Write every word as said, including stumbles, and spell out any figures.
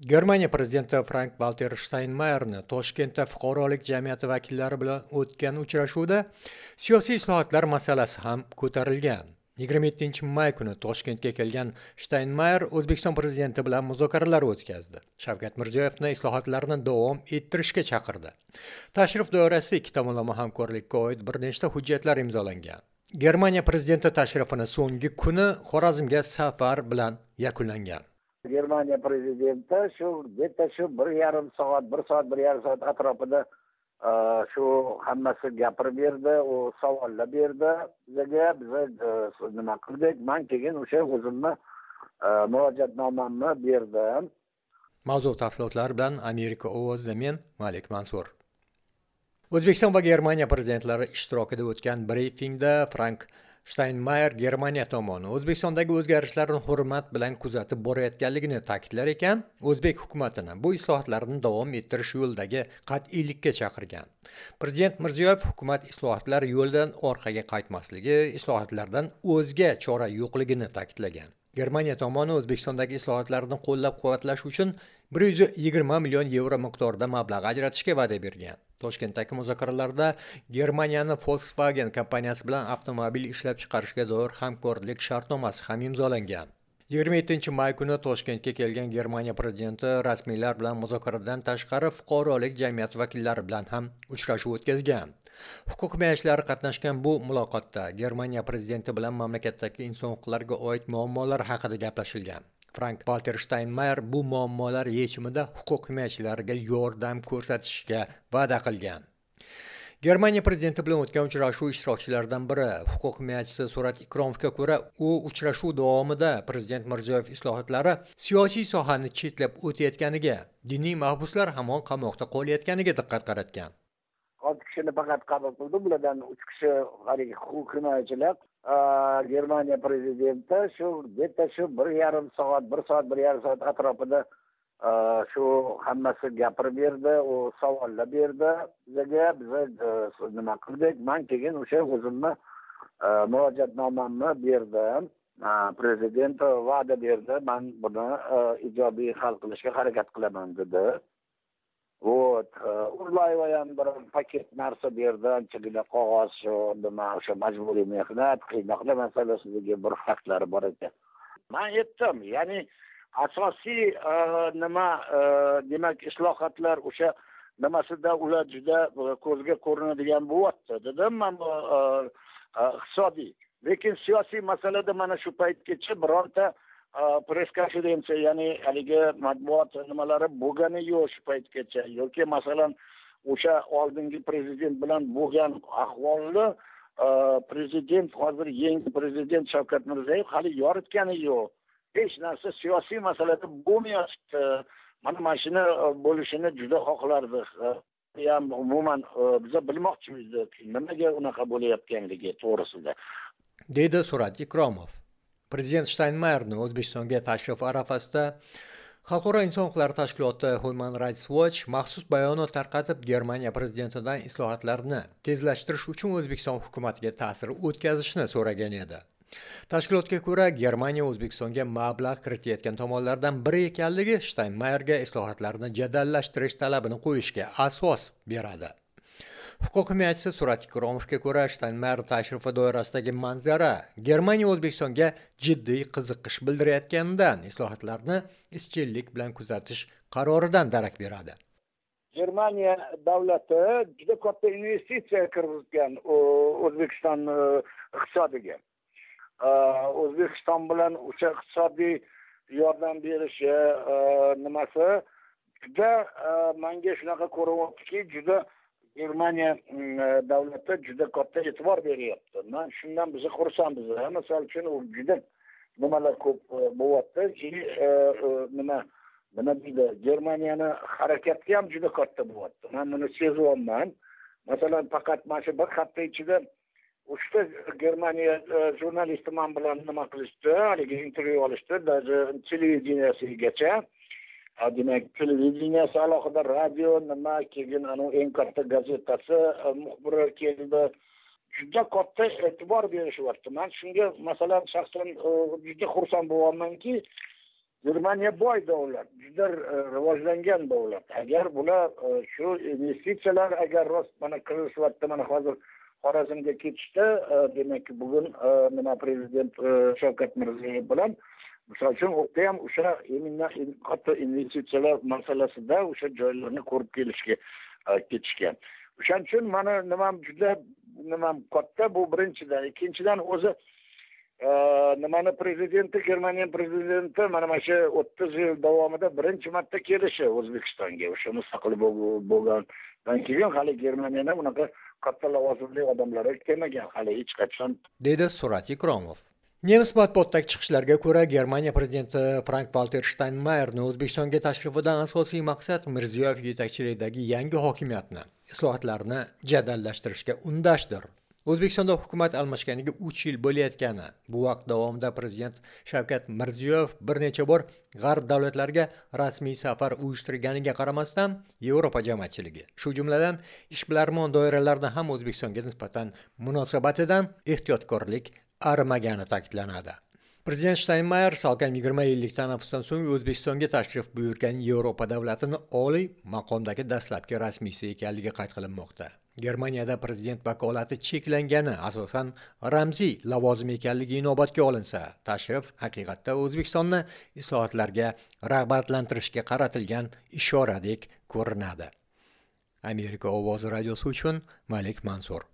Germaniya prezidenti Frank-Walter Steinmeierni Toshkentda fuqarolik jamiyati vakillari bilan o'tgan uchrashuvda siyosiy islohotlar masalasi ham ko'tarilgan. yigirma yettinchi may kuni Toshkentga kelgan Steinmeier O'zbekiston prezidenti bilan muzokaralar o'tkazdi. Shavkat Mirziyoyevni islohotlarni davom ettirishga chaqirdi. Tashrif doirasida ikki tomonlama hamkorlikka oid bir nechta hujjatlar imzolangan. Germaniya prezidenti tashrifini so'nggi kuni Xorazmga safar bilan yakunlangan. Germaniya prezidenti shu bitta shu bir yarim soat, bir soat, bir yarim soat atrofida shu hammasi gapirib berdi, u savollar berdi. Bizga biz nima qildik? Men keyin o'sha o'zimni murojaatnomamni berdim. Mavzu tafsilotlari bilan Amerika ovozida men Malik Mansur. O'zbekiston va Germaniya prezidentlari ishtirokida o'tgan brifingda Frank Steinmeier Germaniya tomoni O'zbekistondagi o'zgarishlarni hurmat bilan kuzatib borayotganligini ta'kidlar ekan, o'zbek hukumatini bu islohotlarni davom ettirish yo'lidagi qat'iylikka chaqirgan. Prezident Mirziyoyev hukumat islohotlar yo'lidan orqaga qaytmasligi, islohotlardan o'zga chora yo'qligini ta'kidlagan. Germaniya tomoni O'zbekistondagi islohotlarni qo'llab-quvvatlash uchun bir yuz yigirma million yevro miqdorida mablag' ajratishga va'da bergan. Toshkentdagi muzokaralarda Germaniyaning Volkswagen kompaniyasi bilan avtomobil ishlab chiqarishga doir hamkorlik shartnomasi ham imzolangan. yigirma yettinchi may kuni Toshkentga kelgan Germaniya prezidenti rasmiylar bilan muzokaradan tashqari fuqarolik jamiyati vakillari bilan ham uchrashuv o'tkazgan. Huquq himoyachilari qatnashgan bu muloqotda Germaniya prezidenti bilan mamlakatdagi inson huquqlariga oid muammolar haqida gaplashilgan. Frank-Walter Steinmeier bu muammolar yechimida huquq himoyachilariga yordam ko'rsatishga va'da qilgan. Germaniya prezidenti bilan o'tgan uchrashuv ishtirokchilaridan biri, huquq himoyachisi Surat Ikromovga ko'ra, u uchrashuv davomida prezident Mirziyoyev islohotlari siyosiy sohani chetlab o'tayotganiga, diniy mahbuslar hamon qamoqda qolayotganiga diqqat qaratgan. olti kishini faqat qabul qildi, bulardan uch kishi haligi huquq himoyachilar. Germaniya prezidenti shu bitta shu bir yarim soat, bir soat, bir yarim soat atrofida shu hammasi gapirib berdi, u savollar berdi. Bizga biz nima qildik? Men keyin o'sha o'zimni murojaatnomamni berdim. Prezident va'da berdi, men buni ijobiy hal qilishga harakat qilaman dedi. Вот, Urlayeva ham bir paket narsa berdi, anchagina qog'oz, shu nima, o'sha majburiy mehnat, qiynoqlar masalasidagi bir faktlar bor ekan. Men aytdim, ya'ni asosiy nima, demak, islohotlar o'sha nimasida ular juda ko'zga ko'rinadigan bo'lyapti, dedim men bu iqtisodiy. Lekin siyosiy masalada mana shu paytgacha bironta press konferensiya, ya'ni haligi matbuot nimalari bo'lgani yo'q shu paytgacha. Yoki masalan o'sha oldingi prezident bilan bo'lgan ahvolni prezident, hozir yangi prezident Shavkat Mirziyoyev hali yoritgani yo'q. Hech narsa siyosiy masalada bo'lmayapti. Mana mana shuni bo'lishini juda xohlardik. Ham umuman biz bilmoqchimiz, nimaga unaqa bo'layotganligi to'g'risida. Dedi Surat Ikromov. Prezident Steinmeierning O'zbekistonga tashrifi arafasida Xalqaro inson huquqlari tashkiloti Human Rights Watch maxsus bayonot tarqatib, Germaniya prezidentidan islohotlarni tezlashtirish uchun O'zbekiston hukumatiga ta'sir o'tkazishni so'ragan edi. Tashkilotga ko'ra, Germaniya O'zbekistonga mablag' kiritayotgan tomonlardan biri ekanligi Steinmeierga islohotlarni jadallashtirish talabini qo'yishga asos beradi. Huquq himoyachisi Surat Ikromovga ko'ra, Steinmeier tashrifi doirasidagi manzara Germaniya O'zbekistonga jiddiy qiziqish bildirayotganidan islohotlarni izchillik bilan kuzatish qaroridan darak beradi. Germaniya davlati juda katta investitsiya kiritgan O'zbekiston iqtisodiga. O'zbekiston bilan o'sha iqtisodiy yordam berishi nimasi juda menga shunaqa ko'ryaptiki, juda Germaniya davlati juda katta e'tibor beryapti. Men shundan biz xursandmiz. Masalan uchun u juda nimalar ko'p bo'lyapti. Nima nima deydi, Germaniyani harakati ham juda katta bo'lyapti. Men buni sezyapman. Masalan, faqat mana shu bir hafta ichida uchta Germaniya jurnalisti men bilan nima qilishdi, haligi intervyu olishdi, даже televideniyasigacha. Demak, televideniyasi alohida, radio nima, keyin anu eng katta gazetasi muxbiri keldi. Juda katta e'tibor berishyapti. Men shunga masalan shaxsan juda xursand bo'lamanki, Germaniya boy davlat, juda rivojlangan davlat. Agar bular shu investitsiyalar agar rost mana qilishyapti, mana hozir Xorazmga ketishdi, demak bugun nima prezident Shavkat Mirziyoyev bilan misol uchun o'qda ham o'sha katta investitsiyalar masalasida o'sha joylarni ko'rib kelishga ketishgan. O'shaning uchun mana nima juda nima katta bu birinchidan, ikkinchidan o'zi nimani prezidenti, Germaniya prezidenti mana mana shu o'ttiz yil davomida birinchi marta kelishi O'zbekistonga, o'sha mustaqil bo'lgandan keyin hali Germaniyada bunaqa katta lavozimli odamlar kelmagan hali hech qachon, dedi Surat Ikromov. Nemis matbuotidagi chiqishlarga ko'ra, Germaniya prezidenti Frank-Walter Steinmeierning O'zbekistonga tashrifidan asosiy maqsad Mirziyoyev yetakchiligidagi yangi hokimiyatni, islohotlarni jadallashtirishga undashdir. O'zbekistonda hukumat almashganiga uch yil bo'layotgani, bu vaqt davomida prezident Shavkat Mirziyoyev bir necha bor g'arb davlatlariga rasmiy safar uyushtirganiga qaramasdan, Yevropa jamoatchiligi, shu jumladan ishbilarmon doiralarida ham O'zbekistonga nisbatan munosabatidan ehtiyotkorlik arimagani ta'kidlanadi. Prezident Steinmeier salkam yigirma yillik tanaffusdan so'ng O'zbekistonga tashrif buyurgan Yevropa davlatini oliy maqomdagi dastlabki rasmiysi ekanligi qayd qilinmoqda. Germaniyada prezident vakolati cheklangani asosan ramziy lavozim ekanligi inobatga olinsa, tashrif haqiqatda O'zbekistonni islohotlarga rag'batlantirishga qaratilgan ishoradek ko'rinadi. Amerika ovozi radiosi uchun Malik Mansur.